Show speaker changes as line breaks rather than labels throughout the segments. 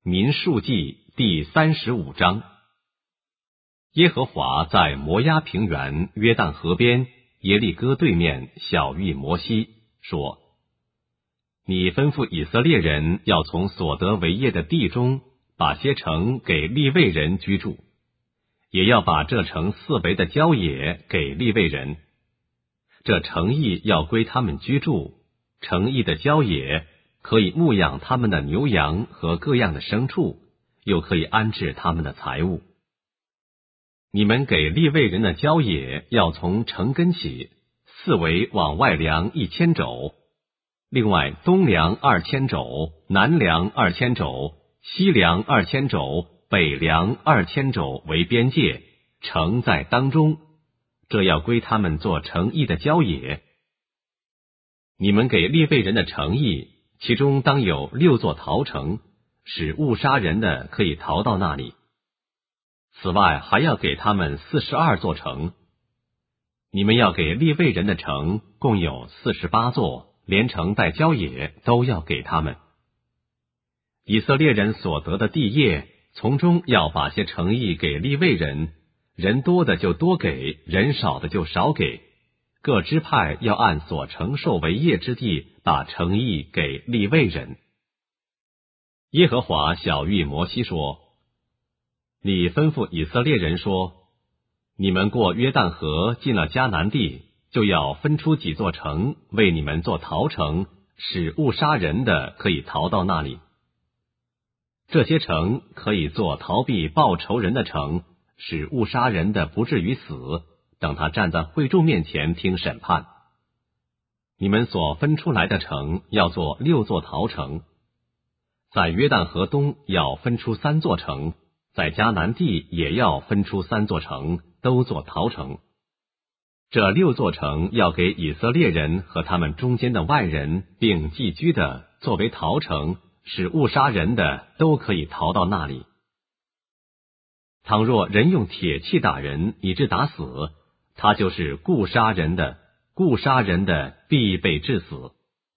民数记第35章。耶和华在摩押平原约旦河边耶利哥对面晓谕摩西说：你吩咐以色列人要从所得为业的地中把些城给利未人居住，也要把这城四围的郊野给利未人。这城邑要归他们居住，城邑的郊野可以牧养他们的牛羊和各样的牲畜，又可以安置他们的财物。你们给利未人的郊野要从城根起，四围往外量1000肘，另外东量2000肘，南量2000肘，西量2000肘，北量2000肘为边界，城在当中，这要归他们做城邑的郊野。你们给利未人的城邑，其中当有6座逃城，使误杀人的可以逃到那里。此外还要给他们42座城。你们要给利未人的城共有48座，连城带郊野都要给他们。以色列人所得的地业，从中要把些城邑给利未人，人多的就多给，人少的就少给。各支派要按所承受为业之地，把城邑给利未人。耶和华晓谕摩西说：你吩咐以色列人说，你们过约旦河进了迦南地，就要分出几座城为你们做逃城，使误杀人的可以逃到那里。这些城可以做逃避报仇人的城，使误杀人的不至于死，等他站在会众面前听审判。你们所分出来的城要做6座逃城。在约旦河东要分出3座城，在迦南地也要分出3座城，都做逃城。这6座城要给以色列人和他们中间的外人并寄居的作为逃城，使误杀人的都可以逃到那里。倘若人用铁器打人以致打死，他就是故杀人的，故杀人的必被治死。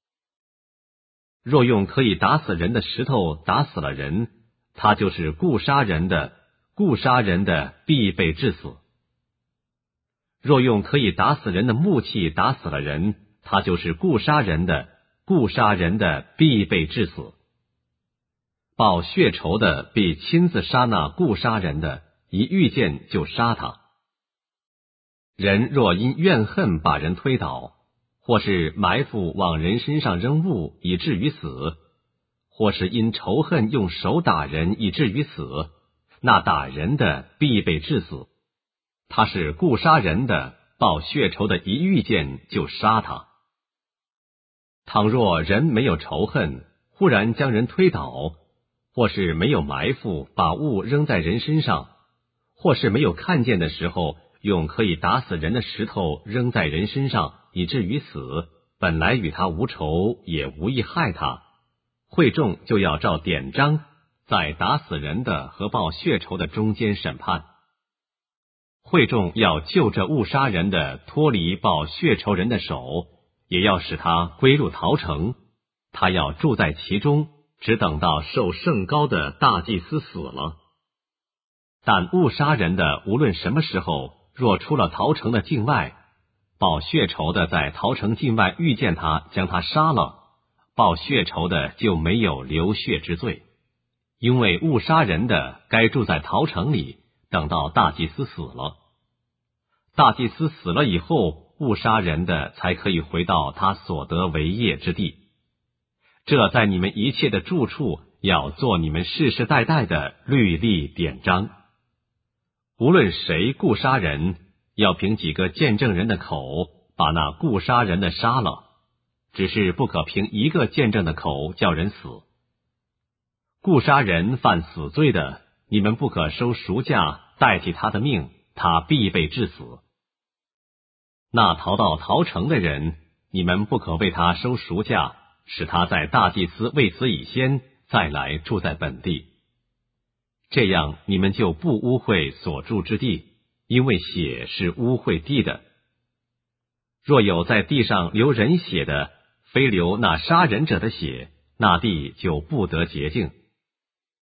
若用可以打死人的石头打死了人，他就是故杀人的，故杀人的必被治死。若用可以打死人的木器打死了人，他就是故杀人的，故杀人的必被治死。报血仇的必亲自杀那故杀人的，一遇见就杀他。人若因怨恨把人推倒，或是埋伏往人身上扔物以至于死，或是因仇恨用手打人以至于死，那打人的必被治死。他是故杀人的，报血仇的一遇见就杀他。倘若人没有仇恨，忽然将人推倒，或是没有埋伏把物扔在人身上，或是没有看见的时候用可以打死人的石头扔在人身上以至于死，本来与他无仇，也无意害他，会众就要照典章，在打死人的和报血仇的中间审判。会众要救这误杀人的脱离报血仇人的手，也要使他归入逃城，他要住在其中，只等到受圣膏的大祭司死了。但误杀人的无论什么时候，若出了逃城的境外，报血仇的在逃城境外遇见他，将他杀了，报血仇的就没有流血之罪，因为误杀人的该住在逃城里，等到大祭司死了。大祭司死了以后，误杀人的才可以回到他所得为业之地。这在你们一切的住处要做你们世世代代的律例典章。无论谁故杀人，要凭几个见证人的口把那故杀人的杀了，只是不可凭一个见证的口叫人死。故杀人犯死罪的，你们不可收赎价代替他的命，他必被治死。那逃到逃城的人，你们不可为他收赎价，使他在大祭司未死以先再来住在本地。这样你们就不污秽所住之地，因为血是污秽地的。若有在地上流人血的，非流那杀人者的血，那地就不得洁净。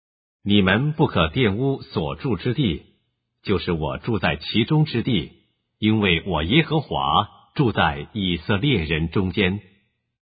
你们不可玷污所住之地，就是我住在其中之地，因为我耶和华住在以色列人中间。